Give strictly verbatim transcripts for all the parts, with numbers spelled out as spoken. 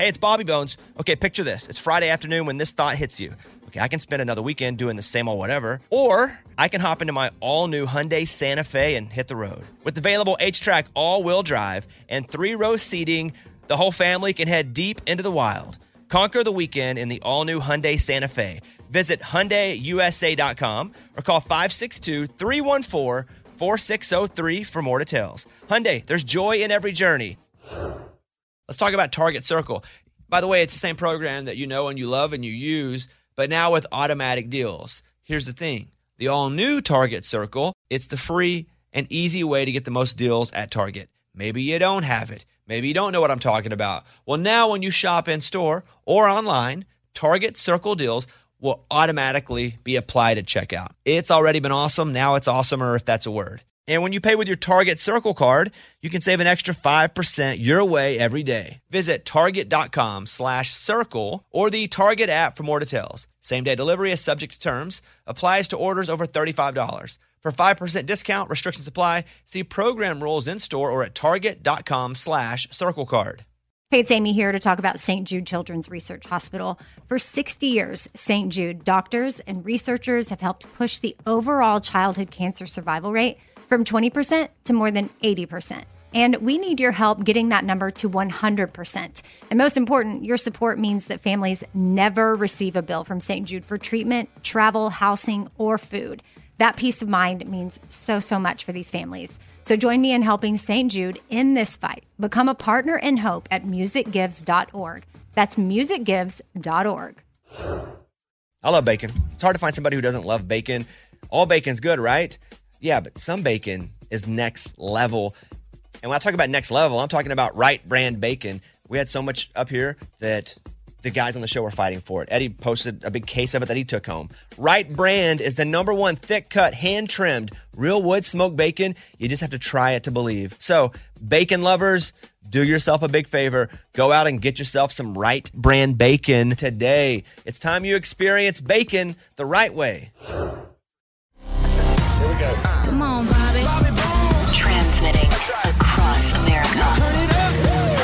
Hey, it's Bobby Bones. Okay, picture this. It's Friday afternoon when this thought hits you. Okay, I can spend another weekend doing the same old whatever, or I can hop into my all-new Hyundai Santa Fe and hit the road. With available H-Track all-wheel drive and three-row seating, the whole family can head deep into the wild. Conquer the weekend in the all-new Hyundai Santa Fe. Visit Hyundai U S A dot com or call five six two, three one four, four six zero three for more details. Hyundai, there's joy in every journey. Let's talk about Target Circle. By the way, it's the same program that you know and you love and you use, but now with automatic deals. Here's the thing. The all-new Target Circle, it's the free and easy way to get the most deals at Target. Maybe you don't have it. Maybe you don't know what I'm talking about. Well, now when you shop in-store or online, Target Circle deals will automatically be applied at checkout. It's already been awesome. Now it's awesomer, if that's a word. And when you pay with your Target Circle card, you can save an extra five percent your way every day. Visit target.com slash circle or the Target app for more details. Same-day delivery is subject to terms. Applies to orders over thirty-five dollars. For five percent discount, restrictions apply. See program rules in-store or at target.com slash circle card. Hey, it's Amy here to talk about Saint Jude Children's Research Hospital. For sixty years, Saint Jude doctors and researchers have helped push the overall childhood cancer survival rate from twenty percent to more than eighty percent. And we need your help getting that number to one hundred percent. And most important, your support means that families never receive a bill from Saint Jude for treatment, travel, housing, or food. That peace of mind means so, so much for these families. So join me in helping Saint Jude in this fight. Become a partner in hope at music gives dot org. That's music gives dot org. I love bacon. It's hard to find somebody who doesn't love bacon. All bacon's good, right? Yeah, but some bacon is next level. And when I talk about next level, I'm talking about Right Brand bacon. We had so much up here that the guys on the show were fighting for it. Eddie posted a big case of it that he took home. Right Brand is the number one thick-cut, hand-trimmed, real wood smoked bacon. You just have to try it to believe. So, bacon lovers, do yourself a big favor. Go out and get yourself some Right Brand bacon today. It's time you experience bacon the right way. Here we go. Come on, Bobby. Bobby Bones. Transmitting across America. Turn it up.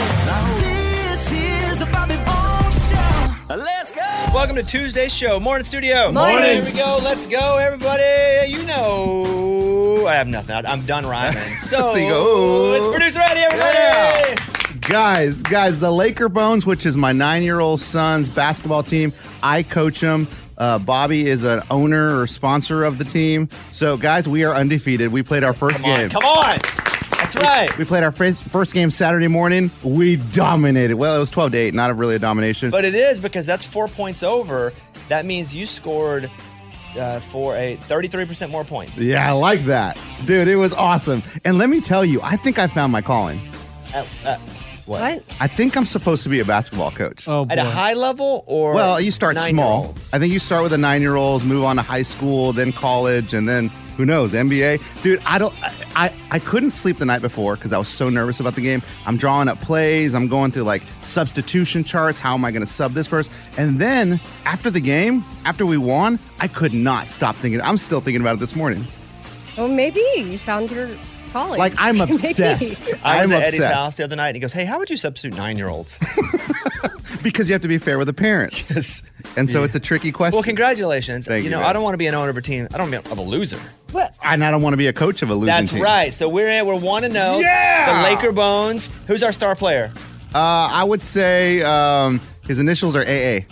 This is the Bobby Bones Show. Let's go. Welcome to Tuesday's show. Morning, studio. Morning. Here we go. Let's go, everybody. You know, I have nothing. I'm done rhyming. So, so you go. It's producer Eddie, everybody. Yeah. Guys, guys, the Laker Bones, which is my nine-year-old son's basketball team, I coach them. Uh, Bobby is an owner or sponsor of the team. So, guys, we are undefeated. We played our first Come on, game. Come on. That's right. We played our first, first game Saturday morning. We dominated. Well, it was twelve to eight, not a really a domination. But it is because that's four points over. That means you scored uh, for a thirty-three percent more points. Yeah, I like that. Dude, it was awesome. And let me tell you, I think I found my calling. At, uh, what? What? I think I'm supposed to be a basketball coach. Oh, boy. At a high level or Well, you start small. nine-year-olds? I think you start with the nine-year-olds, move on to high school, then college, and then who knows, N B A. Dude, I don't. I I, I couldn't sleep the night before because I was so nervous about the game. I'm drawing up plays. I'm going through like substitution charts. How am I going to sub this person? And then after the game, after we won, I could not stop thinking. I'm still thinking about it this morning. Well, maybe you found your calling. Like I'm Maybe. obsessed. I was I'm at Eddie's obsessed. house the other night, and he goes, "Hey, how would you substitute nine-year-olds?" Because you have to be fair with the parents. Yes. And so it's a tricky question. Well, congratulations. Thank you you, know, man. I don't want to be an owner of a team. I don't want to be a loser. What? And I don't want to be a coach of a losing That's team. right. So we're in. We're one to know. Yeah! The Laker Bones. Who's our star player? Uh, I would say um, his initials are A A.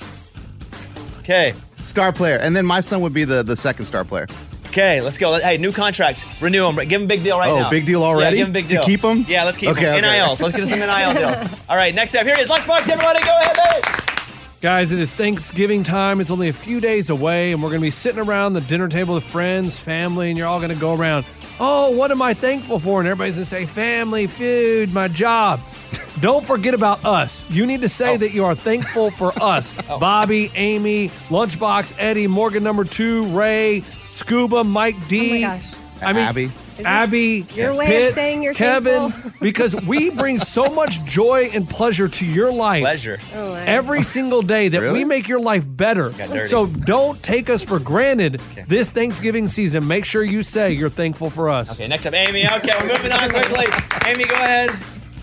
Okay. Star player. And then my son would be the, the second star player. Okay, let's go. Hey, new contracts. Renew them. Give them a big deal right Oh, now. big deal already? Yeah, give them a big To deal. keep 'em? Yeah, let's keep Okay, them. okay. N I Ls. Let's get some N I L deals. All right, next up. Here it is. Lunchbox, everybody. Go ahead, baby. Guys, it is Thanksgiving time. It's only a few days away, and we're going to be sitting around the dinner table with friends, family, and you're all going to go around, oh, what am I thankful for? And everybody's going to say, family, food, my job. Don't forget about us. You need to say Oh. that you are thankful for us. Oh. Bobby, Amy, Lunchbox, Eddie, Morgan number two, Ray, Scuba, Mike D. Oh my gosh. I mean, Abby. this Abby, your way of Pitts, saying you're Kevin, thankful? because we bring so much joy and pleasure to your life. Pleasure. Oh, my. Every single day that Really? we make your life better. Got dirty. So don't take us for granted Okay. this Thanksgiving season. Make sure you say you're thankful for us. Okay, next up, Amy. Okay, we're moving on quickly. Amy, go ahead.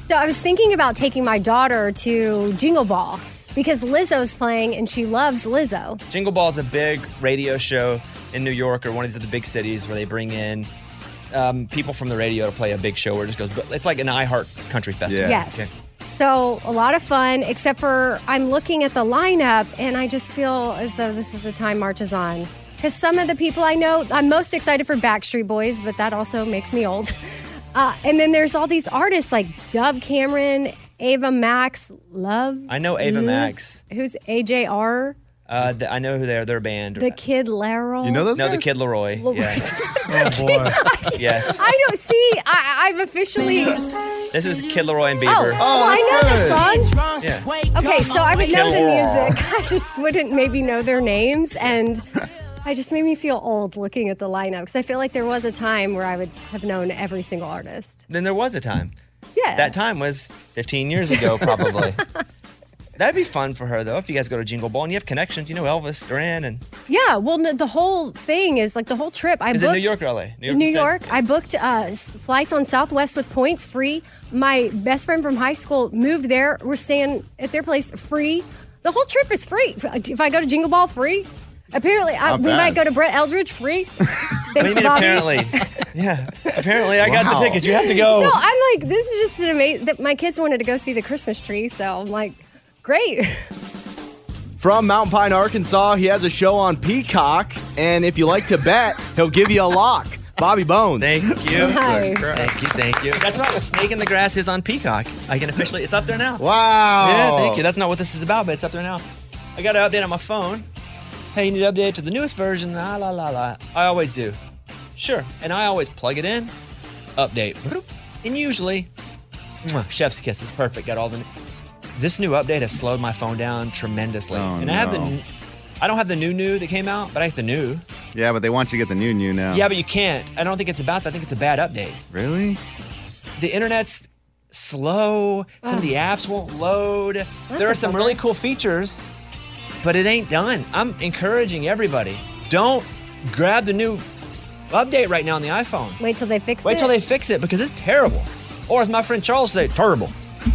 So I was thinking about taking my daughter to Jingle Ball because Lizzo's playing and she loves Lizzo. Jingle Ball is a big radio show in New York or one of these other big cities where they bring in um, people from the radio to play a big show where it just goes, but it's like an iHeart Country Festival. Yeah. Yes. So a lot of fun, except for I'm looking at the lineup and I just feel as though this is the time marches on. Because some of the people I know, I'm most excited for Backstreet Boys, but that also makes me old. Uh, and then there's all these artists like Dove Cameron, Ava Max, Love. I know Ava Love, Max. Who's A J R? Uh, the, I know who they're. They're a band. The Kid Laroi. You know those No, guys? the Kid Leroy. Leroy. Yes. Oh, boy. yes. I don't see. I, I've officially. This is Kid Leroy and Oh, Bieber. oh, I know the song. Yeah. Okay, so I would know the Leroy. music. I just wouldn't maybe know their names, and I just made me feel old looking at the lineup because I feel like there was a time where I would have known every single artist. Then there was a time. Yeah. That time was fifteen years ago, probably. That'd be fun for her, though, if you guys go to Jingle Ball and you have connections. You know Elvis Duran and... Yeah, well, no, the whole thing is like the whole trip. I Is booked it New York or L A? New York. you said? I booked uh, s- flights on Southwest with points free. My best friend from high school moved there. We're staying at their place free. The whole trip is free. If I go to Jingle Ball, free. Apparently, I, Not we bad. might go to Brett Eldridge free. What do Thanks, you mean, Bobby. apparently? Yeah. Apparently, I got Wow. the tickets. You have to go. So I'm like, this is just an amazing. That my kids wanted to go see the Christmas tree, so I'm like, great. From Mountain Pine, Arkansas, he has a show on Peacock, and if you like to bet, he'll give you a lock. Bobby Bones. Thank you. Nice. Thank you. Thank you. That's right. The Snake in the Grass is on Peacock. I can officially, it's up there now. Wow. Yeah, thank you. That's not what this is about, but it's up there now. I got an update on my phone. Hey, you need to update it to the newest version. La, la, la, la. I always do. Sure. And I always plug it in, update. And usually, mwah, chef's kiss. It's perfect. Got all the. This new update has slowed my phone down tremendously. Oh, and I have the. no. n- I don't have the new new that came out, but I have the new. Yeah, but they want you to get the new new now. Yeah, but you can't. I don't think it's about that. I think it's a bad update. Really? The internet's slow. Some of the apps won't load. There are some really cool features, but it ain't done. I'm encouraging everybody. Don't grab the new update right now on the iPhone. Wait till they fix it. Wait till they fix it because it's terrible. Or as my friend Charles said, terrible.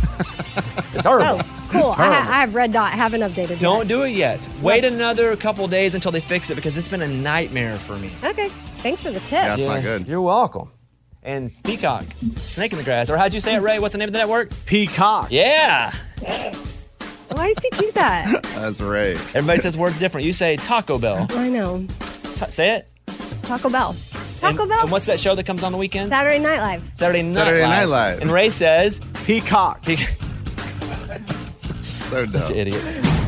terrible. Oh, cool. I, ha- I have Red Dot. Haven't updated. Don't do it yet. Wait Let's- another couple days until they fix it because it's been a nightmare for me. yet. Okay. Thanks for the tip. Yeah, that's not good. You're welcome. And Peacock, Snake in the Grass. Or how'd you say it, Ray? What's the name of the network? Peacock. Yeah. Why does he do that? That's right. Everybody says words different. You say Taco Bell. I know. Ta- say it. Taco Bell. Taco and, Bell. And what's that show that comes on the weekends? Saturday Night Live. Saturday Night Saturday Live. Night Live. And Ray says, Peacock. Pe- So dumb. idiot.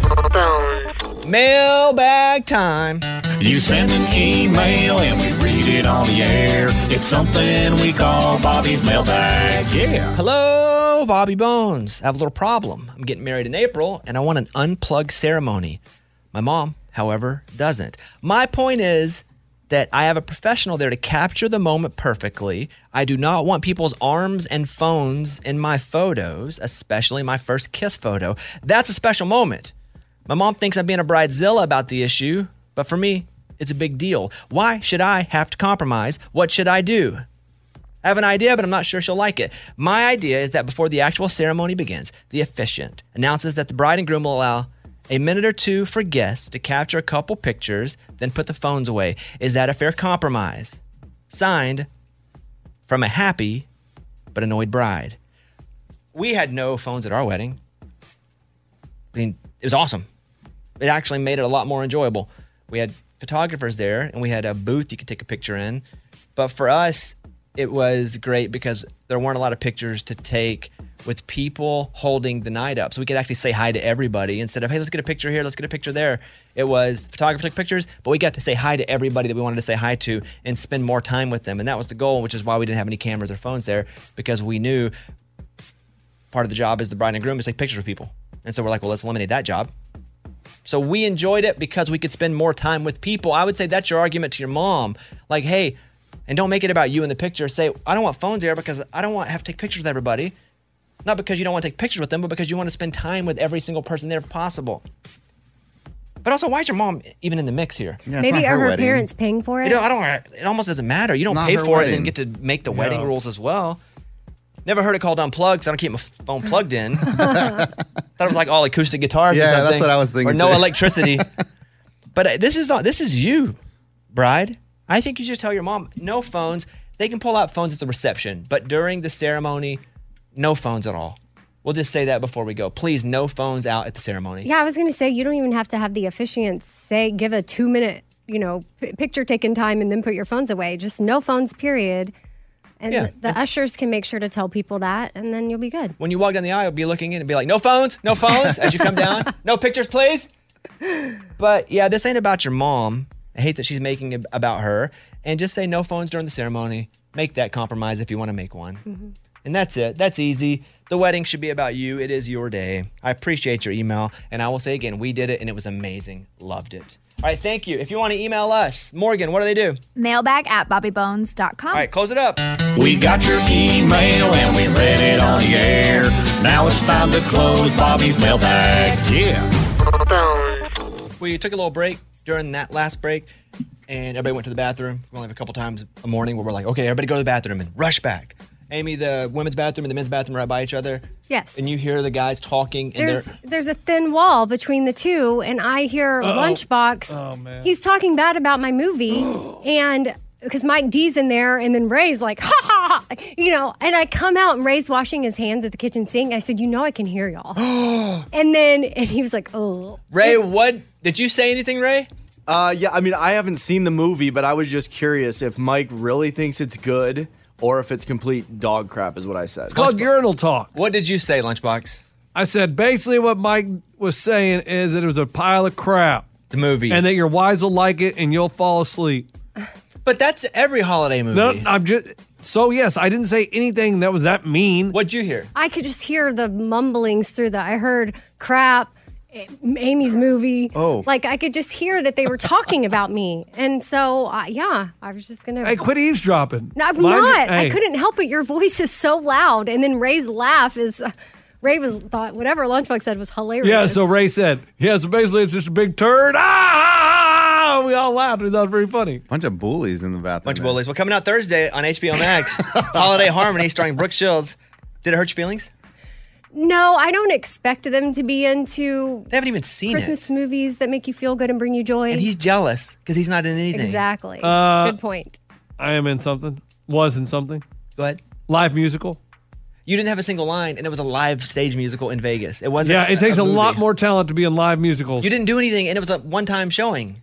Mailbag time. You send an email and we read it on the air. It's something we call Bobby's mailbag. Yeah. Hello, Bobby Bones. I have a little problem. I'm getting married in April, and I want an unplugged ceremony. My mom, however, doesn't. My point is that I have a professional there to capture the moment perfectly. I do not want people's arms and phones in my photos, especially my first kiss photo. That's a special moment. My mom thinks I'm being a bridezilla about the issue, but for me, it's a big deal. Why should I have to compromise? What should I do? I have an idea, but I'm not sure she'll like it. My idea is that before the actual ceremony begins, the officiant announces that the bride and groom will allow a minute or two for guests to capture a couple pictures, then put the phones away. Is that a fair compromise? Signed, from a happy but annoyed bride. We had no phones at our wedding. I mean, it was awesome. It actually made it a lot more enjoyable. We had photographers there, and we had a booth you could take a picture in. But for us, it was great because there weren't a lot of pictures to take with people holding the night up. So we could actually say hi to everybody instead of, hey, let's get a picture here, let's get a picture there. It was photographer took pictures, but we got to say hi to everybody that we wanted to say hi to and spend more time with them. And that was the goal, which is why we didn't have any cameras or phones there, because we knew part of the job as the bride and groom is take pictures with people. And so we're like, well, let's eliminate that job. So we enjoyed it because we could spend more time with people. I would say that's your argument to your mom. Like, hey, and don't make it about you in the picture. Say, I don't want phones there because I don't want to have to take pictures with everybody. Not because you don't want to take pictures with them, but because you want to spend time with every single person there if possible. But also, why is your mom even in the mix here? Yeah, it's Maybe not are her wedding. parents paying for it? You know, I don't. It almost doesn't matter. You don't Not pay her for it and wedding. then get to make the wedding Yeah. rules as well. Never heard it called unplugged, so I don't keep my phone plugged in. Thought it was like all acoustic guitars or Yeah, something. that's what I was thinking Or no too. electricity. But uh, this is not, this is you, bride. I think you should tell your mom, no phones. They can pull out phones at the reception, but during the ceremony, no phones at all. We'll just say that before we go. Please, no phones out at the ceremony. Yeah, I was going to say, you don't even have to have the officiants say, give a two minute, you know, p- picture taking time and then put your phones away. Just no phones, period. And Yeah. the, the ushers can make sure to tell people that, and then you'll be good. When you walk down the aisle, be looking in and be like, no phones, no phones, as you come down. No pictures, please. But yeah, this ain't about your mom. I hate that she's making it about her. And just say no phones during the ceremony. Make that compromise if you want to make one. Mm-hmm. And that's it. That's easy. The wedding should be about you. It is your day. I appreciate your email. And I will say again, we did it and it was amazing. Loved it. All right, thank you. If you want to email us, Morgan, what do they do? Mailbag at bobby bones dot com. All right, close it up. We got your email and we read it on the air. Now it's time to close Bobby's mailbag. Yeah. We took a little break during that last break, and everybody went to the bathroom. We only have a couple times a morning where we're like, okay, everybody go to the bathroom and rush back. Amy, the women's bathroom and the men's bathroom are right by each other. Yes. And you hear the guys talking, and There's they're there's a thin wall between the two, and I hear Uh-oh. Lunchbox. Oh, man. He's talking bad about my movie, and because Mike D's in there, and then Ray's like, ha ha ha, you know, and I come out and Ray's washing his hands at the kitchen sink. I said, you know, I can hear y'all. And then, and he was like, oh. Ray, what? Did you say anything, Ray? Uh, yeah, I mean, I haven't seen the movie, but I was just curious if Mike really thinks it's good or if it's complete dog crap, is what I said. It's called urinal talk. What did you say, Lunchbox? I said basically what Mike was saying is that it was a pile of crap. The movie. And that your wives will like it and you'll fall asleep. But that's every holiday movie. No, I'm just so yes, I didn't say anything that was that mean. What'd you hear? I could just hear the mumblings through the, I heard crap, Amy's movie. Oh. Like I could just hear that they were talking about me. And so, uh, yeah, I was just going to. Hey, quit eavesdropping. No, I'm Mind your- not. I hey. couldn't help it. Your voice is so loud. And then Ray's laugh is, uh, Ray was thought whatever Lunchbox said was hilarious. Yeah, so Ray said, yeah, so basically it's just a big turd. Ah! We all laughed. We thought it was very funny. Bunch of bullies in the bathroom. Bunch of there. bullies. Well, coming out Thursday on H B O Max, Holiday Harmony starring Brooke Shields. Did it hurt your feelings? No, I don't expect them to be into They haven't even seen Christmas it. movies that make you feel good and bring you joy. And he's jealous because he's not in anything. Exactly. Uh, Good point. I am in something. Was in something. Go ahead. Live musical. You didn't have a single line, and it was a live stage musical in Vegas. It wasn't. Yeah, it takes a, movie. lot more talent to be in live musicals. You didn't do anything, and it was a one-time showing.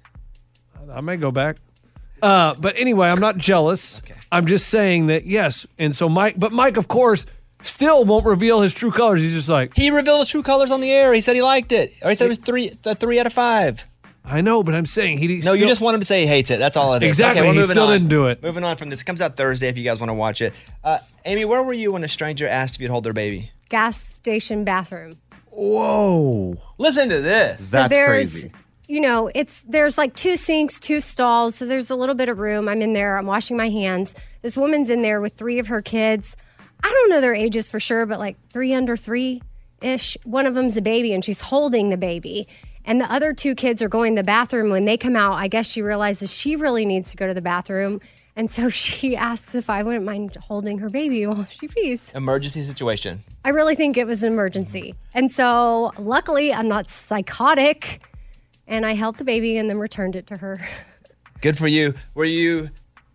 I may go back. Uh, but anyway, I'm not jealous. Okay. I'm just saying that, yes. And so Mike, but Mike, of course, still won't reveal his true colors. He's just like, He revealed his true colors on the air. He said he liked it, or he said it was three, a three out of five. I know, but I'm saying he. No, still, you just want him to say he hates it. That's all it is. Exactly. Okay, we're He moving still on. didn't do it. Moving on from this. It comes out Thursday if you guys want to watch it. Uh, Amy, where were you when a stranger asked if you'd hold their baby? Gas station bathroom. Whoa. Listen to this. That's there's, crazy. You know, it's there's like two sinks, two stalls, so there's a little bit of room. I'm in there. I'm washing my hands. This woman's in there with three of her kids. I don't know their ages for sure, but like three under three ish. One of them's a baby, and she's holding the baby. And the other two kids are going to the bathroom. When they come out, I guess she realizes she really needs to go to the bathroom. And so she asks if I wouldn't mind holding her baby while she pees. Emergency situation. I really think it was an emergency. And so luckily, I'm not psychotic. And I held the baby and then returned it to her. Good for you. Were you?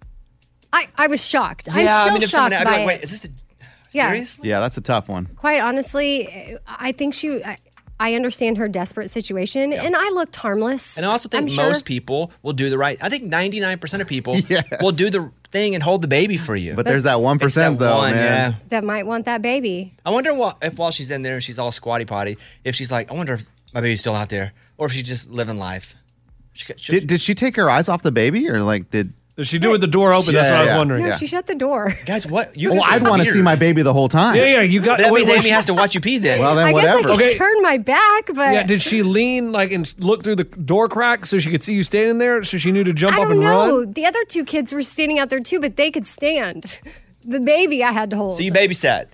I, I was shocked. Yeah, I'm still I mean, if shocked someone, I'd be by like, it. wait, is this a Yeah. seriously? Yeah, that's a tough one. Quite honestly, I think she... I, I understand her desperate situation, and I looked harmless. And I also think I'm sure. most people will do the right. I think ninety-nine percent of people Yes. will do the thing and hold the baby for you. But there's that one It's percent that though, one, man. yeah. That might want that baby. I wonder what if while she's in there and she's all squatty potty, if she's like, I wonder if my baby's still out there, or if she's just living life. She, she, Did, did she take her eyes off the baby, or like did? Did she do with the door open? That's Yeah, what I was yeah. wondering. No, Yeah. she shut the door. guys, what? You Oh, guys are I'd want to weird. see my baby the whole time. Yeah, yeah. You got. That wait, means wait, Amy she- has to watch you pee then. Well, then I guess whatever. I could Okay. turn my back, but Yeah, did she lean like and look through the door crack so she could see you standing there, so she knew to jump I up don't and know. run? The other two kids were standing out there too, but they could stand. The baby I had to hold. so you babysat.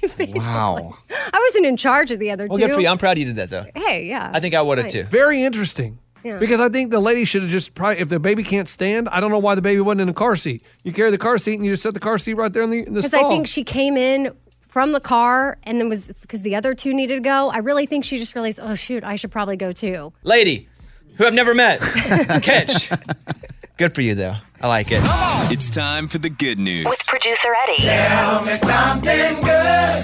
Wow. I wasn't in charge of the other Well, two. good for you. I'm proud you did that though. Hey, yeah. I think I would have Fine. too. Very interesting. Yeah. Because I think the lady should have just probably, if the baby can't stand, I don't know why the baby wasn't in a car seat. You carry the car seat and you just set the car seat right there in the, in the Because stall. I think she came in from the car and then was because the other two needed to go. I really think she just realized, oh, shoot, I should probably go too. Lady, who I've never met. Catch. Good for you, though. I like it. It's time for the good news. With producer Eddie. Tell me something good.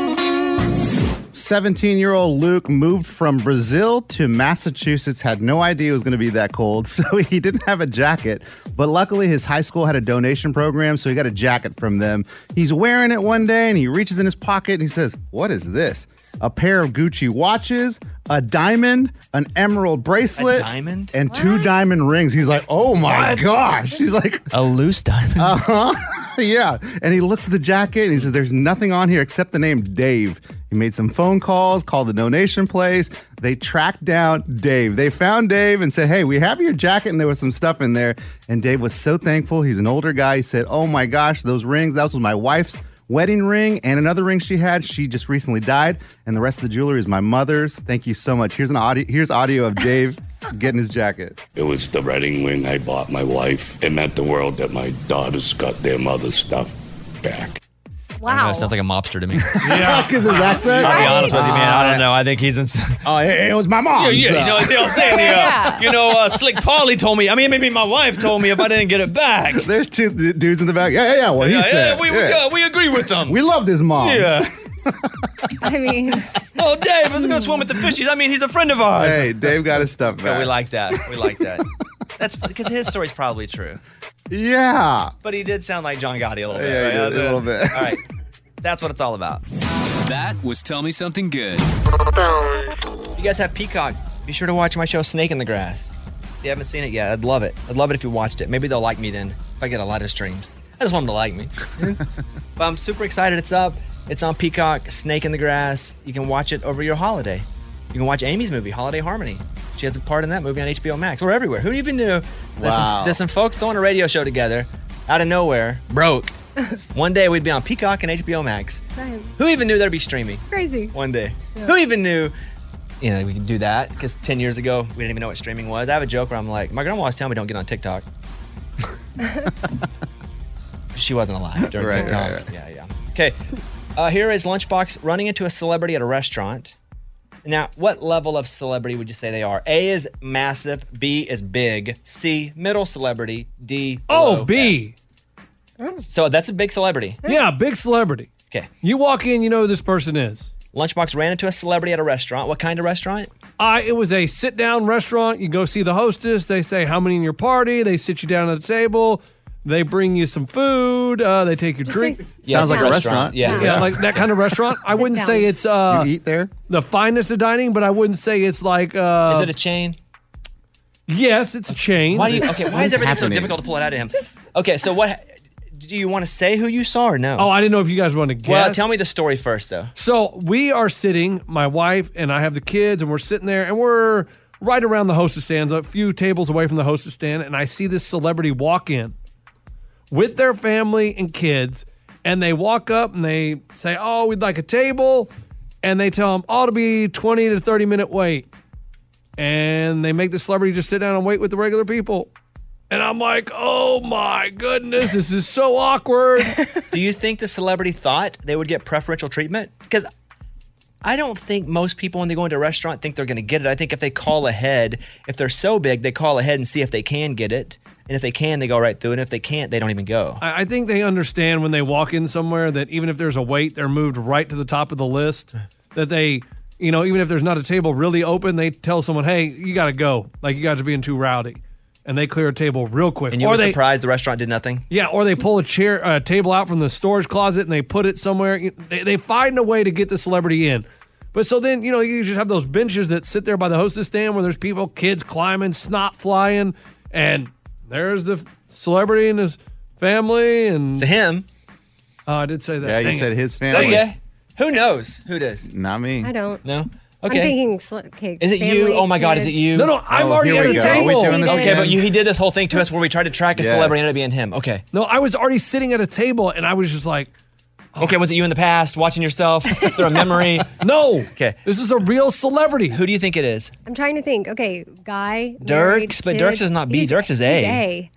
seventeen-year-old Luke moved from Brazil to Massachusetts, had no idea it was going to be that cold, so he didn't have a jacket. But luckily, his high school had a donation program, so he got a jacket from them. He's wearing it one day, and he reaches in his pocket, and he says, "What is this?" A pair of Gucci watches, a diamond, an emerald bracelet, A diamond? and two diamond rings. He's like, "Oh my gosh!" He's like, A loose diamond. "Uh huh." Yeah. And he looks at the jacket and he says, "There's nothing on here except the name Dave." He made some phone calls, called the donation place. They tracked down Dave. They found Dave and said, "Hey, we have your jacket," and there was some stuff in there. And Dave was so thankful. He's an older guy. He said, "Oh my gosh, those rings, that was my wife's wedding ring and another ring she had. She just recently died, and the rest of the jewelry is my mother's. Thank you so much." Here's an audio. Here's audio of Dave getting his jacket. It was the wedding ring I bought my wife. It meant the world that my daughters got their mother's stuff back. I don't know, it sounds like a mobster to me. Yeah, because his accent. I'll be honest with you, man. I don't know. I think he's in. Oh, it, it was my mom. Yeah, yeah, you know, you know what I'm saying? Yeah. You know, uh, Slick Paulie told me. I mean, maybe my wife told me if I didn't get it back. There's two d- dudes in the back. Yeah, yeah, yeah. What yeah, he said. Yeah, we, Yeah. we, uh, we agree with them. We loved his mom. Yeah. I mean, Oh, Dave, let's go swim with the fishies. I mean, he's a friend of ours. Hey, Dave got his stuff Yeah, back. we like that. We like that. That's because his story's probably true. Yeah. But he did sound like John Gotti a little bit. Yeah, he right? did, a little bit. All right. That's what it's all about. That was Tell Me Something Good. If you guys have Peacock, be sure to watch my show Snake in the Grass. If you haven't seen it yet, I'd love it. I'd love it if you watched it. Maybe they'll like me then if I get a lot of streams. I just want them to like me. But I'm super excited. It's up. It's on Peacock, Snake in the Grass. You can watch it over your holiday. You can watch Amy's movie, Holiday Harmony. She has a part in that movie on H B O Max. We're everywhere. Who even knew that some, Wow. that some folks on a radio show together, out of nowhere, broke. One day we'd be on Peacock and H B O Max. right. Who even knew there'd be streaming? Crazy. One day. Who even knew, you know, we could do that? Because ten years ago, we didn't even know what streaming was. I have a joke where I'm like, my grandma always telling me don't get on TikTok. She wasn't alive during Right, TikTok. right, right. Yeah, yeah. Okay. Uh, here is Lunchbox running into a celebrity at a restaurant. Now, what level of celebrity would you say they are? A is massive, B is big, C, middle celebrity, D, Oh, below. B. So that's a big celebrity. Yeah, big celebrity. Okay. You walk in, you know who this person is. Lunchbox ran into a celebrity at a restaurant. What kind of restaurant? I, it was a sit-down restaurant. You go see the hostess. They say, how many in your party? They sit you down at a table. They bring you some food. Uh, they take your Just drink. say s- Yeah, Sounds it's like a restaurant. Yeah. Yeah, like that kind of restaurant. I wouldn't down. say it's uh, You eat there? the finest of dining, but I wouldn't say it's like. Uh, Is it a chain? yes, it's a chain. Why do you? Okay, why What is is everything so happening? difficult to pull it out of him? Okay, so what? Do you want to say who you saw or no? Oh, I didn't know if you guys want to guess. well, tell me the story first, though. So we are sitting, my wife and I have the kids, and we're sitting there, and we're right around the hostess stand, a few tables away from the hostess stand, and I see this celebrity walk in with their family and kids, and they walk up and they say, "Oh, we'd like a table," and they tell them, "Oh, it'll be twenty to thirty minute wait," and they make the celebrity just sit down and wait with the regular people. And I'm like, oh my goodness, this is so awkward. Do you think the celebrity thought they would get preferential treatment? Because I don't think most people, when they go into a restaurant, think they're going to get it. I think if they call ahead, if they're so big, they call ahead and see if they can get it. And if they can, they go right through. And if they can't, they don't even go. I I think they understand when they walk in somewhere that even if there's a wait, they're moved right to the top of the list. That they, you know, even if there's not a table really open, they tell someone, hey, you got to go. Like, you guys are being too rowdy. And they clear a table real quick. And you or were they, surprised the restaurant did nothing? Yeah, or they pull a chair, a table out from the storage closet and they put it somewhere. They, they find a way to get the celebrity in. But so then, you know, you just have those benches that sit there by the hostess stand where there's people, kids climbing, snot flying, and there's the celebrity and his family. And to him. Oh, I did say that. Yeah, you Dang said it. his family. Okay. Who knows? Who does? Not me. I don't. No? I'm Okay. thinking, sl- okay, Is it you? family, Oh my God, is it kids. you? No, no, I'm Oh, already here at we a go. Are we table. doing this Okay, again? but you, he did this whole thing to us where we tried to track a Yes. celebrity and it ended up being him. Okay. No, I was already sitting at a table and I was just like, Okay, was it you in the past watching yourself through a memory? no. Okay. This is a real celebrity. Who do you think it is? I'm trying to think. Okay, guy. Dirks, married, but kids. Dirks is not B. He's- Dirks is he's A. A.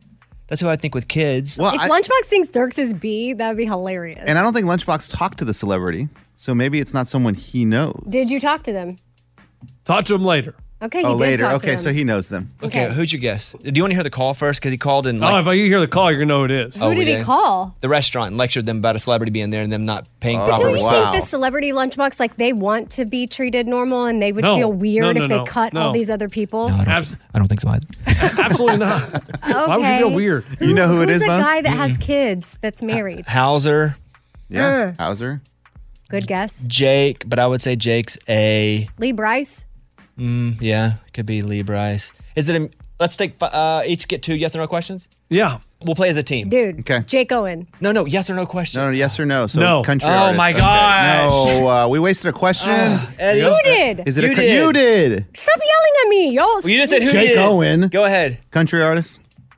That's who I think with kids. Well, if I- Lunchbox thinks Dirks is B, that would be hilarious. And I don't think Lunchbox talked to the celebrity, so maybe it's not someone he knows. Did you talk to them? Talk to him later. Okay, you oh, did later. talk to Okay, them. so he knows them. Okay, Okay. who'd you guess? Do you want to hear the call first? Because he called in. oh, Like, if you hear the call, you're going to know who it is. Who Oh, did we he did? call? the restaurant and lectured them about a celebrity being there and them not paying Oh, But proper don't you respect. wow. think the celebrity Lunchbox, like they want to be treated normal and they would No. feel weird No, no, if they no. cut all No. these other people? No, I, don't, Abs- I don't think so either. Absolutely not. Why would you feel Okay. weird? You know who it Who's is, a Buzz? guy that has kids that's married? Hauser, Yeah, Uh. Hauser. Good guess. Jake, but I would say Jake's a. Lee Bryce? Mm, yeah, could be Lee Bryce. Is it a. Let's take uh, each get two yes or no questions. Yeah. We'll play as a team. Dude. Okay. Jake Owen. No, no, yes or no question. No, no, yes or no. So No. country Oh, artist. my Okay. gosh. No, uh, we wasted a question. Eddie. You did. Is it You a co- did. you did? Stop yelling at me. Y'all. Well, you just said who Jake did. Owen. Go ahead. Country artist.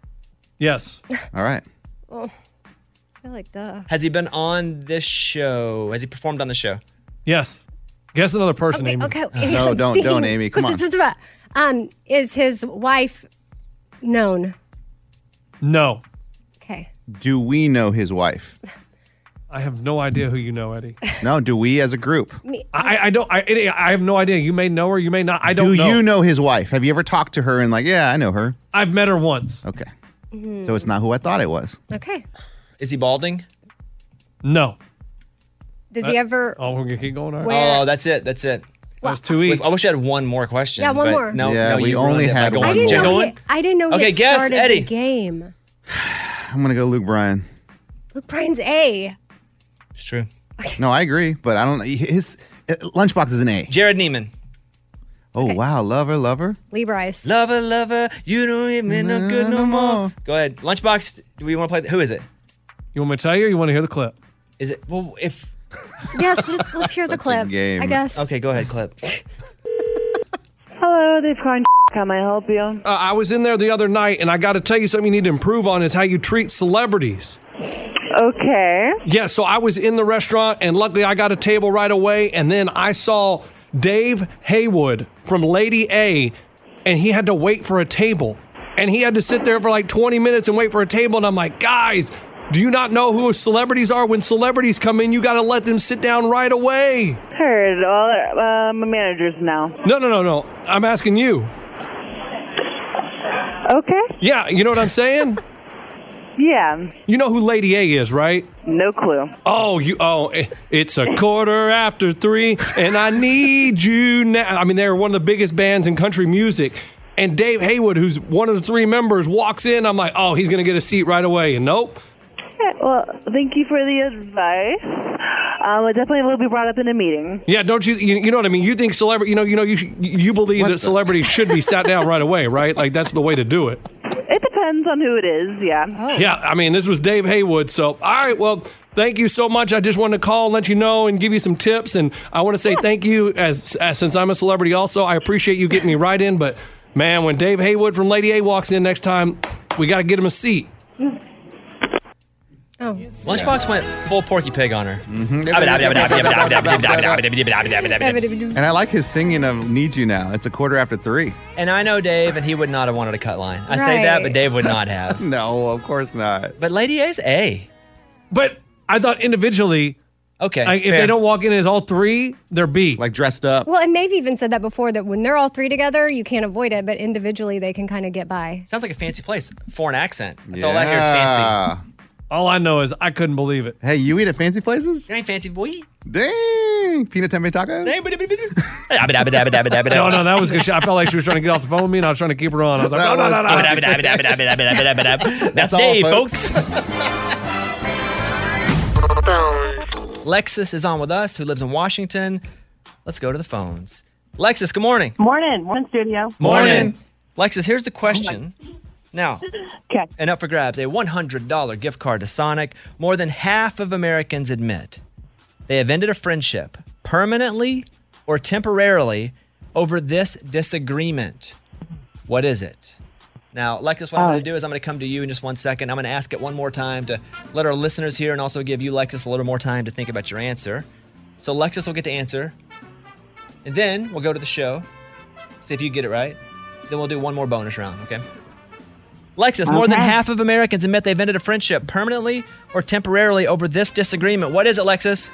Yes. All right. I feel like duh. Has he been on this show? Has he performed on the show? Yes. Guess another person, Okay, Amy. okay. No, don't- don't, Amy. Come on. Um, is his wife known? No. Okay. Do we know his wife? I have no idea who you know, Eddie. No, do we as a group? I, I don't. I, Eddie, I have no idea. You may know her. You may not. I don't do know. you know his wife? Have you ever talked to her and like, yeah, I know her? I've met her once. Okay. So it's not who I thought it was. Okay. Is he balding? No. Does he ever? Oh, we're gonna keep going. All right. Where- Oh, that's it. That's it. That was too Wait, easy. I wish I had one more question. Yeah, one but more. No, Yeah, no, we you only ruined it by had going one I didn't Jake know. Owen? He, I didn't know Okay, he had guess, started Eddie. the game. I'm gonna go Luke Bryan. Luke Bryan's A. It's true. No, I agree, but I don't. His uh, lunchbox is an A. Jared Neiman. Oh wow, lover, lover. Lee Bryce. Lover, lover, you don't hit me no good no more. Go ahead. Lunchbox, do we want to play? th- Who is it? You want me to tell you, or you want to hear the clip? Is it? Well, if. Yes, just let's hear the Such a clip. game. I guess. Okay, go ahead, clip. Hello, they've gone. How may I help you? Uh, I was in there the other night, and I got to tell you something you need to improve on is how you treat celebrities. Okay. Yeah, so I was in the restaurant, and luckily I got a table right away, and then I saw Dave Haywood from Lady A, and he had to wait for a table. And he had to sit there for like twenty minutes and wait for a table, and I'm like, guys, do you not know who celebrities are? When celebrities come in, you got to let them sit down right away. Heard. All uh, my managers now. No, no, no, no. I'm asking you. Okay. Yeah, you know what I'm saying? Yeah. You know who Lady A is, right? No clue. Oh, you. Oh, i- it's a quarter after three, and I need you now. I mean, they're one of the biggest bands in country music. And Dave Haywood, who's one of the three members, walks in. I'm like, oh, he's gonna get a seat right away. And nope. Yeah, well, thank you for the advice. Um, it definitely will be brought up in a meeting. Yeah, don't you? You, you know what I mean? You think celebrity? You know, you know, you sh- you believe What that the- celebrities should be sat down right away, right? Like that's the way to do it. It depends on who it is, yeah. Oh. Yeah, I mean, this was Dave Haywood. So, all right, well, thank you so much. I just wanted to call and let you know and give you some tips. And I want to say thank you as, as since I'm a celebrity also. I appreciate you getting me right in. But, man, when Dave Haywood from Lady A walks in next time, we got to get him a seat. Oh. Lunchbox went full Porky Pig on her. And I like his singing of "Need You Now." It's a quarter after three. And I know Dave, and he would not have wanted a cut line. I say that, Right. but Dave would not have. No, of course not. But Lady A's A. But I thought individually, Okay. like, if fair. they don't walk in as all three, they're B. Like dressed up. Well, and they've even said that before that when they're all three together, you can't avoid it, but individually they can kind of get by. Sounds like a fancy place. Foreign accent. That's all I hear is fancy. Yeah. All I know is I couldn't believe it. Hey, you eat at fancy places? It ain't fancy, boy. Dang, peanut tempeh tacos. No, no, that was good shit. I felt like she was trying to get off the phone with me, and I was trying to keep her on. I was like, no, no, no, no. That's all, Dave, folks. folks. Lexus is on with us, who lives in Washington. Let's go to the phones. Lexus, good morning. Morning. Morning, studio. Morning. Lexus, here's the question. Now, Okay. and up for grabs, a one hundred dollars gift card to Sonic. More than half of Americans admit they have ended a friendship permanently or temporarily over this disagreement. What is it? Now, Lexus, what I'm going to do is I'm going to come to you in just one second. I'm going to ask it one more time to let our listeners hear and also give you, Lexus, a little more time to think about your answer. So Lexus will get to answer. And then we'll go to the show, see if you get it right. Then we'll do one more bonus round, okay? Lexus, more than Okay. half of Americans admit they've ended a friendship permanently or temporarily over this disagreement. What is it, Lexus?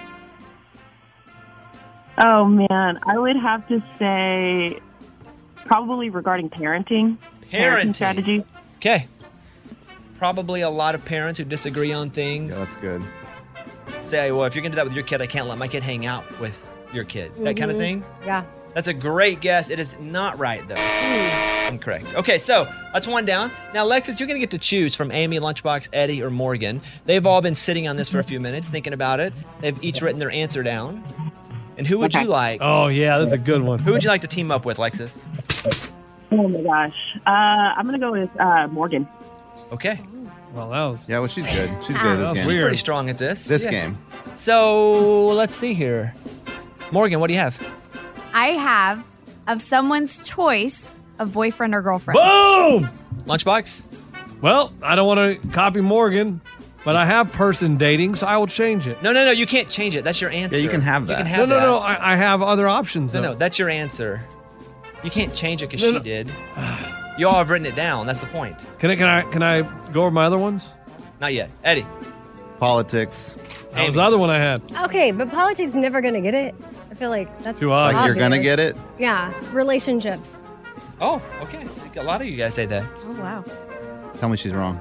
Oh, man. I would have to say probably regarding parenting. Parenting. strategy. Okay. Probably a lot of parents who disagree on things. Yeah, that's good. Say, well, if you're going to do that with your kid, I can't let my kid hang out with your kid. That kind of Mhm. thing. Yeah. That's a great guess. It is not right, though. Incorrect. Okay, so that's one down. Now, Lexus, you're going to get to choose from Amy, Lunchbox, Eddie, or Morgan. They've all been sitting on this for a few minutes, thinking about it. They've each written their answer down. And who would Okay. you like? Oh, yeah, that's a good one. Who would you like to team up with, Lexus? Oh, my gosh. Uh, I'm going to go with uh, Morgan. Okay. Well, that was. Yeah, well, she's good. She's good at this That was game. weird. Pretty strong at this. This Yeah. game. So let's see here. Morgan, what do you have? I have of someone's choice of boyfriend or girlfriend. Boom! Lunchbox? Well, I don't want to copy Morgan, but I have person dating, so I will change it. No, no, no. You can't change it. That's your answer. Yeah, you can have You that. can No, have no, that. no. I, I have other options, No, though. no. That's your answer. You can't change it because No, she no. did. You all have written it down. That's the point. Can I, can I, can I go over my other ones? Not yet. Eddie. Politics. That was the other one I had. Okay, but politics never gonna get it. I feel like that's Too odd. Like you're gonna obvious. get it? Yeah, relationships. Oh, okay. A lot of you guys say that. Oh, wow. Tell me she's wrong.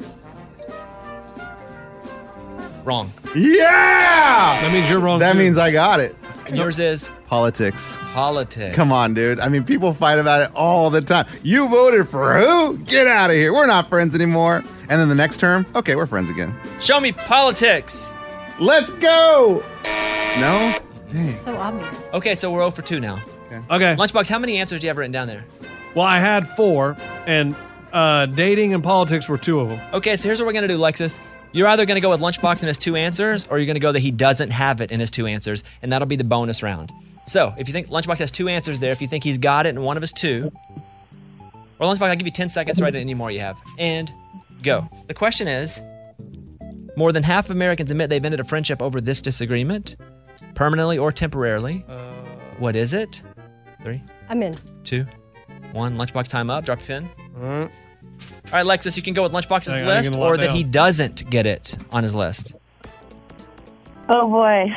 Wrong. Yeah! That means you're wrong. That too. means I got it. And yours is Politics. politics. Come on, dude. I mean, people fight about it all the time. You voted for who? Get out of here. We're not friends anymore. And then the next term, okay, we're friends again. Show me politics. Let's go. No? Dang. So obvious. Okay, so we're zero for two now. Okay. Lunchbox, how many answers do you have written down there? Well, I had four, and uh, dating and politics were two of them. Okay, so here's what we're going to do, Lexus. You're either going to go with Lunchbox in his two answers, or you're going to go that he doesn't have it in his two answers, and that'll be the bonus round. So if you think Lunchbox has two answers there, if you think he's got it in one of his two, or Lunchbox, I'll give you ten seconds to write any more you have. And go. The question is, more than half of Americans admit they've ended a friendship over this disagreement, permanently or temporarily. Uh, What is it? Three, I'm in. two, one. Lunchbox time up. Drop your pin. all right. All right, Lexus, you can go with Lunchbox's I gotta list get a lot or that down. he doesn't get it on his list. Oh, boy.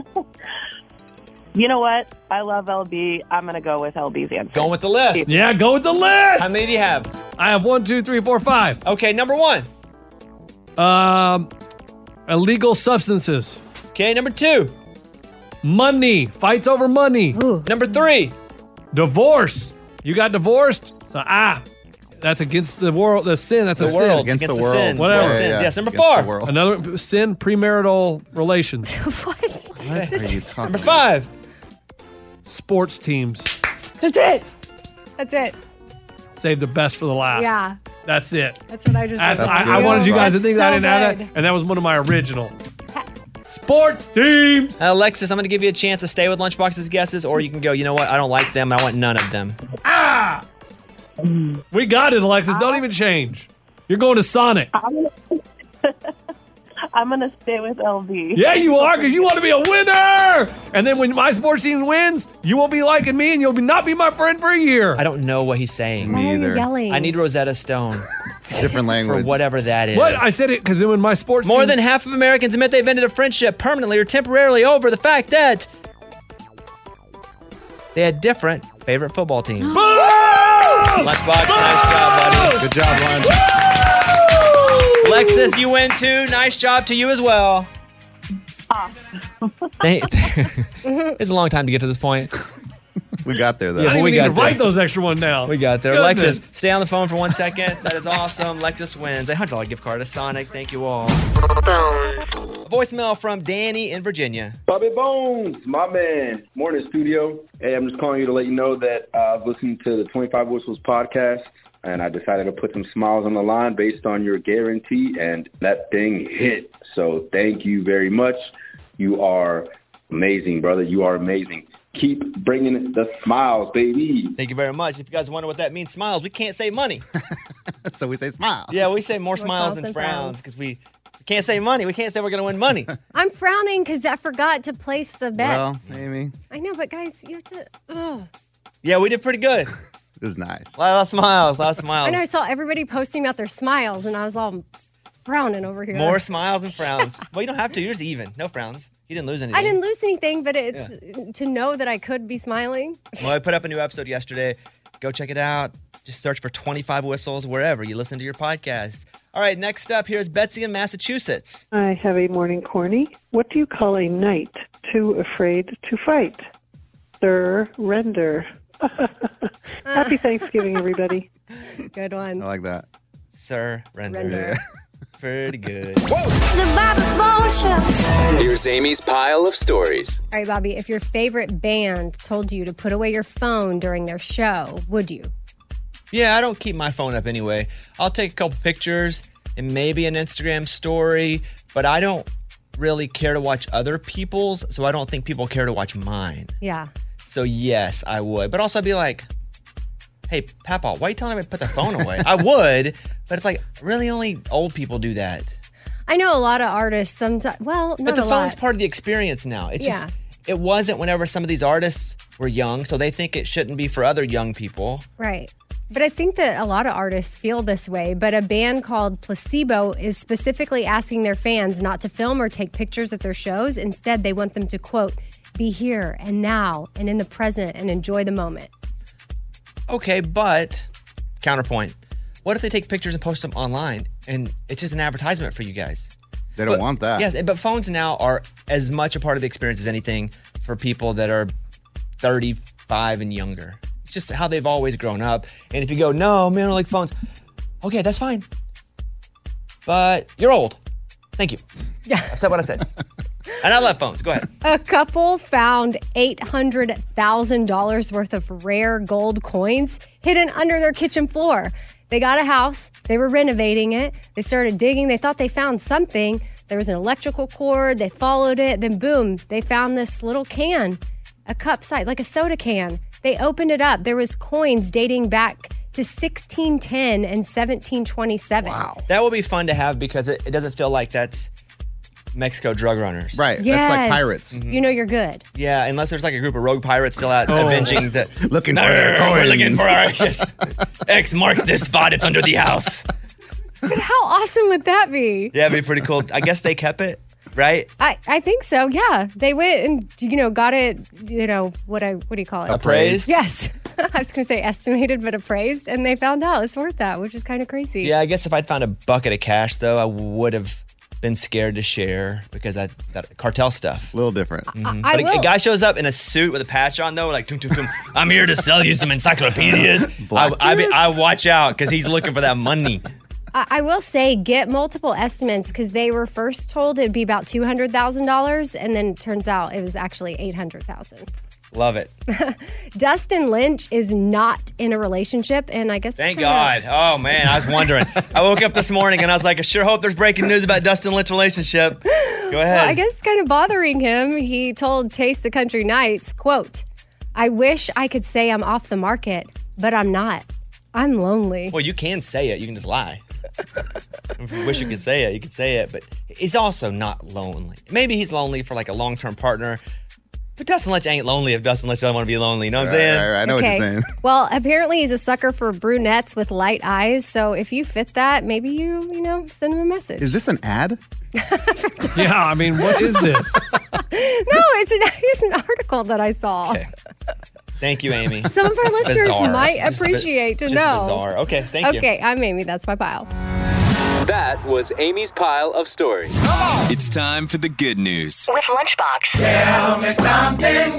You know what? I love L B. I'm going to go with L B's answer. Going with the list. Yeah, go with the list. How many do you have? I have one, two, three, four, five. Okay, number one. Um, illegal substances, Okay, number two. money, fights over money, Ooh. Number three. divorce. You got divorced, so ah, that's against the world. The sin. That's The a world. sin. Against the the world. sin. Whatever. World Yeah, sins. yeah, Yes, number against four. the world. Another sin, premarital relations, What? What are you talking Number about? five. sports teams. That's it. That's it. Save the best for the last. Yeah. That's it. That's what I just That's, wrote I, down. I wanted you guys to That's think so that I didn't have good. that, and that was one of my original. Sports teams. Alexis, I'm going to give you a chance to stay with Lunchbox's guesses, or you can go, you know what? I don't like them. I want none of them. Ah! We got it, Alexis. Don't even change. You're going to Sonic. I'm going to I'm gonna stay with L B. Yeah, you are, because you want to be a winner. And then when my sports team wins, you won't be liking me, and you'll be not be my friend for a year. I don't know what he's saying. Why Me are you either. yelling? I need Rosetta Stone Different for language. whatever that is. What? I said it because when my sports More team, than half of Americans admit they've ended a friendship permanently or temporarily over the fact that they had different favorite football teams. Lunchbox, nice job, buddy. Good job, Lunch. Lexus, you win too. Nice job to you as well. They- it's a long time to get to this point. We got there, though. I didn't we even need got to write there. those extra one down. We got there. Goodness. Lexus, stay on the phone for one second. That is awesome. Lexus wins a one hundred dollars gift card to Sonic. Thank you all. A voicemail from Danny in Virginia. Bobby Bones, my man. Morning, studio. Hey, I'm just calling you to let you know that uh, I was listening to the twenty-five Whistles podcast, and I decided to put some smiles on the line based on your guarantee, and that thing hit. So thank you very much. You are amazing, brother. You are amazing. Keep bringing the smiles, baby. Thank you very much. If you guys wonder what that means, smiles, we can't say money. So we say smile. Yeah, we say more, smiles, smiles than than frowns frowns. because we can't say money. We can't say we're going to win money. I'm frowning because I forgot to place the Well, bets. maybe. I know, but guys, you have to. Ugh. Yeah, we did pretty good. It was nice. A lot of smiles, a lot of smiles. I know I saw everybody posting about their smiles, and I was all frowning over here. More smiles and frowns. Well, you don't have to. Yours even. No frowns. You didn't lose anything. I didn't lose anything, but it's yeah. to know that I could be smiling. Well, I put up a new episode yesterday. Go check it out. Just search for twenty-five Whistles wherever you listen to your podcast. All right, next up, here's Betsy in Massachusetts. I have a morning corny. What do you call a knight too afraid to fight? Surrender. Happy Thanksgiving, everybody. Good one. I like that. Surrender. Render. Pretty good. The Bobby Bones Show. Here's Amy's pile of stories. All right, Bobby, if your favorite band told you to put away your phone during their show, would you? Yeah, I don't keep my phone up anyway. I'll take a couple pictures and maybe an Instagram story, but I don't really care to watch other people's, so I don't think people care to watch mine. Yeah. So yes, I would. But also I'd be like, hey, Papa, why are you telling me to put the phone away? I would, but it's like, really only old people do that. I know a lot of artists sometimes, well, not But the a phone's lot. part of the experience now. It's Yeah. just, it wasn't whenever some of these artists were young, so they think it shouldn't be for other young people. Right. But I think that a lot of artists feel this way. But a band called Placebo is specifically asking their fans not to film or take pictures at their shows. Instead, they want them to, quote, be here and now and in the present and enjoy the moment. Okay, but counterpoint. What if they take pictures and post them online and it's just an advertisement for you guys? They don't But- want that. Yes, but phones now are as much a part of the experience as anything for people that are thirty-five and younger. It's just how they've always grown up. And if you go, no, man, I don't like phones. Okay, that's fine. But you're old. Thank you. Yeah. I said what I said. And I love phones. Go ahead. A couple found eight hundred thousand dollars worth of rare gold coins hidden under their kitchen floor. They got a house. They were renovating it. They started digging. They thought they found something. There was an electrical cord. They followed it. Then, boom, they found this little can, a cup size, like a soda can. They opened it up. There was coins dating back to sixteen ten and seventeen twenty-seven. Wow. That will be fun to have because it, it doesn't feel like that's Mexico drug runners. Right. Yes. That's like pirates. You know you're good. Yeah, unless there's like a group of rogue pirates still out Oh. avenging the Looking No, for no, no, their no, we're coins. looking for our yes. X marks this spot. It's under the house. But how awesome would that be? Yeah, it'd be pretty cool. I guess they kept it, right? I, I think so, yeah. They went and, you know, got it, you know, what I what do you call it? Appraised? Yes. I was going to say estimated, but appraised. And they found out it's worth that, which is kind of crazy. Yeah, I guess if I'd found a bucket of cash, though, I would have been scared to share because I that cartel stuff. A little different. Mhm. I But a, will- a guy shows up in a suit with a patch on, though, like, tum, tum, tum, I'm here to sell you some encyclopedias. I, I, be- I watch out because he's looking for that money. I, I will say get multiple estimates because they were first told it'd be about two hundred thousand dollars. And then it turns out it was actually eight hundred thousand dollars. Love it. Dustin Lynch is not in a relationship. And I guess it's Thank kinda- God. Oh, man, I was wondering. I woke up this morning and I was like, I sure hope there's breaking news about Dustin Lynch relationship. Go ahead. Well, I guess it's kind of bothering him. He told Taste of Country Nights, quote, I wish I could say I'm off the market, but I'm not. I'm lonely. Well, you can say it. You can just lie. If you wish you could say it, you could say it. But he's also not lonely. Maybe he's lonely for like a long-term partner. But Dustin Lynch ain't lonely if Dustin Lynch doesn't want to be lonely. You know what I'm Right, saying? right, right. I know what you're saying. Well, apparently he's a sucker for brunettes with light eyes. So if you fit that, maybe you, you know, send him a message. Is this an ad? Yeah, I mean, what is this? No, it's an, it's an article that I saw. Thank you, Amy. Some of our That's listeners bizarre. might That's just bi- appreciate to just know. bizarre. Okay, thank you. Okay, I'm Amy. That's my pile. That was Amy's pile of stories. It's time for the good news. With Lunchbox. Tell me something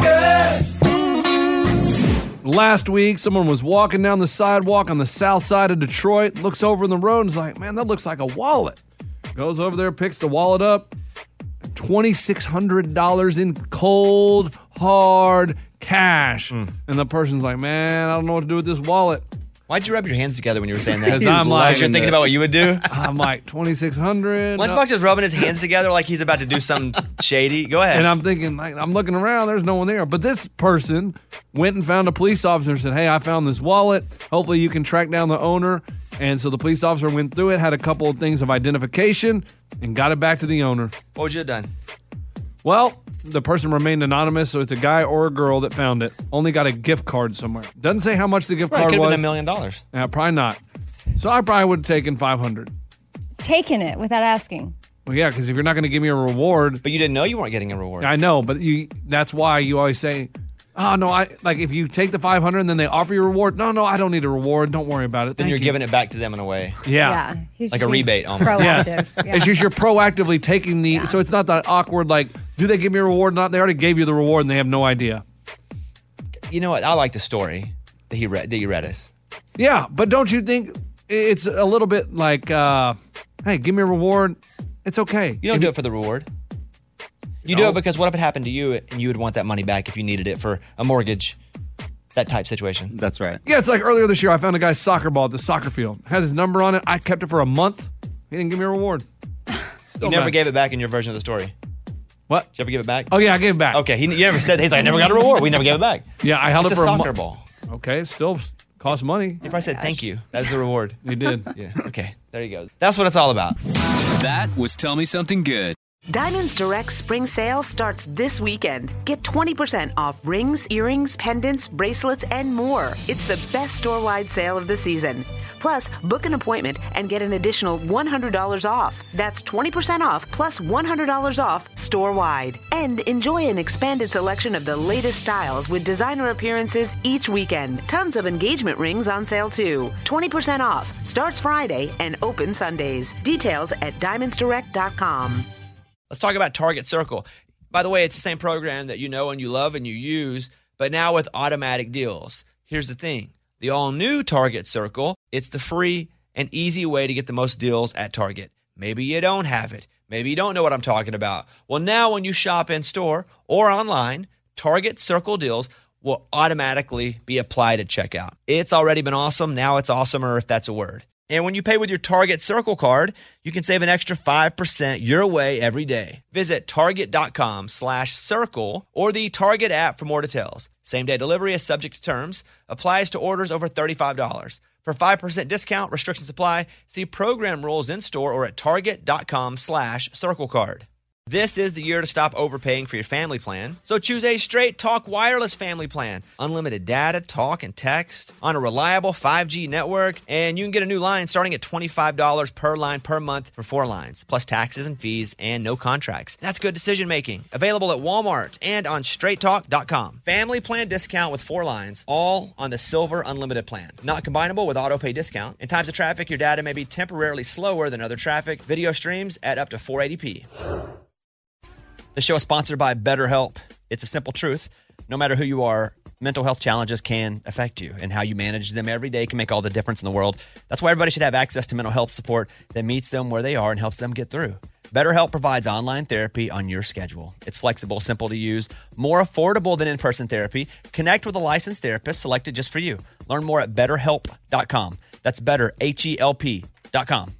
good. Last week, someone was walking down the sidewalk on the south side of Detroit, looks over in the road and is like, man, that looks like a wallet. Goes over there, picks the wallet up, two thousand six hundred dollars in cold, hard cash. And the person's like, man, I don't know what to do with this wallet. Why'd you rub your hands together when you were saying that? Because I'm like, you're thinking about what you would do? I'm like, two thousand six hundred dollars. Lunchbox is rubbing his hands together like he's about to do something shady. Go ahead. And I'm thinking, like, I'm looking around, there's no one there. But this person went and found a police officer and said, hey, I found this wallet. Hopefully you can track down the owner. And so the police officer went through it, had a couple of things of identification, and got it back to the owner. What would you have done? Well, the person remained anonymous, so it's a guy or a girl that found it. Only got a gift card somewhere. Doesn't say how much the gift Right, card could have was. been a million dollars. Yeah, probably not. So I probably would have taken five hundred. Taking it without asking. Well, yeah, because if you're not going to give me a reward, but you didn't know you weren't getting a reward. I know, but you, that's why you always say, "Oh no, I like if you take the five hundred and then they offer you a reward. No, no, I don't need a reward. Don't worry about it." Then Thank you're you. giving it back to them in a way. Yeah. Yeah, he's Like a being rebate almost. proactive. Yes. Yeah. It's just you're proactively taking the, so it's not that awkward, like, do they give me a reward or not? They already gave you the reward and they have no idea. You know what? I like the story that he read that you read us. Yeah, but don't you think it's a little bit like, uh, hey, give me a reward. It's okay. You don't If do it for the reward. You No. do it because what if it happened to you and you would want that money back if you needed it for a mortgage, that type situation. That's right. Yeah, it's like earlier this year, I found a guy's soccer ball at the soccer field. Had his number on it. I kept it for a month. He didn't give me a reward. Still You never mad. gave it back in your version of the story. What? Did you ever give it back? Oh, yeah, I gave it back. Okay, he you never said, he's like, I never got a reward. We never gave it back. Yeah, I held It's it a for a soccer mo- ball. Okay, it still s- cost money. He probably said, thank you. That was the reward. He did. Yeah, okay, there you go. That's what it's all about. That was Tell Me Something Good. Diamonds Direct spring sale starts this weekend. Get twenty percent off rings, earrings, pendants, bracelets, and more. It's the best store-wide sale of the season. Plus, book an appointment and get an additional one hundred dollars off. That's twenty percent off plus one hundred dollars off store-wide. And enjoy an expanded selection of the latest styles with designer appearances each weekend. Tons of engagement rings on sale too. twenty percent off. Starts Friday and open Sundays. Details at diamonds direct dot com. Let's talk about Target Circle. By the way, it's the same program that you know and you love and you use, but now with automatic deals. Here's the thing. The all-new Target Circle, it's the free and easy way to get the most deals at Target. Maybe you don't have it. Maybe you don't know what I'm talking about. Well, now when you shop in-store or online, Target Circle deals will automatically be applied at checkout. It's already been awesome. Now it's awesomer, if that's a word. And when you pay with your Target Circle card, you can save an extra five percent your way every day. Visit target.com slash circle or the Target app for more details. Same-day delivery is subject to terms. Applies to orders over thirty-five dollars. For five percent discount, restrictions apply. See program rules in-store or at target.com slash circle card. This is the year to stop overpaying for your family plan. So choose a Straight Talk Wireless family plan. Unlimited data, talk, and text on a reliable five G network. And you can get a new line starting at twenty-five dollars per line per month for four lines, plus taxes and fees and no contracts. That's good decision making. Available at Walmart and on straight talk dot com. Family plan discount with four lines, all on the Silver Unlimited plan. Not combinable with auto pay discount. In times of traffic, your data may be temporarily slower than other traffic. Video streams at up to four eighty p. The show is sponsored by BetterHelp. It's a simple truth. No matter who you are, mental health challenges can affect you, and how you manage them every day can make all the difference in the world. That's why everybody should have access to mental health support that meets them where they are and helps them get through. BetterHelp provides online therapy on your schedule. It's flexible, simple to use, more affordable than in-person therapy. Connect with a licensed therapist selected just for you. Learn more at better help dot com. That's better, H E L P dot com.